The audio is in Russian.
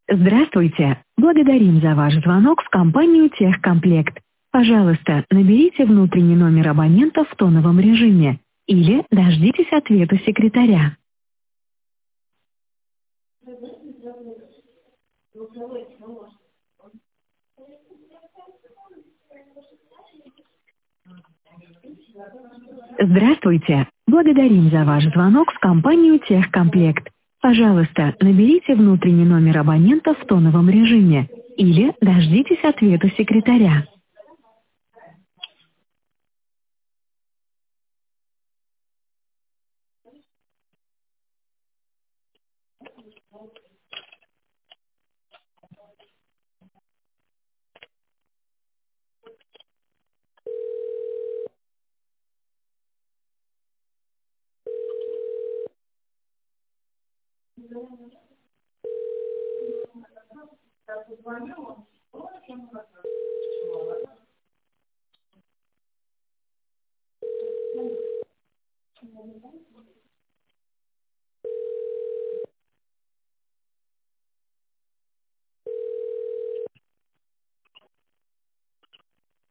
Здравствуйте! Благодарим за ваш звонок в компанию «Техкомплект». Пожалуйста, наберите внутренний номер абонента в тоновом режиме или дождитесь ответа секретаря. Здравствуйте! Благодарим за ваш звонок в компанию «Техкомплект». Пожалуйста, наберите внутренний номер абонента в тоновом режиме или дождитесь ответа секретаря.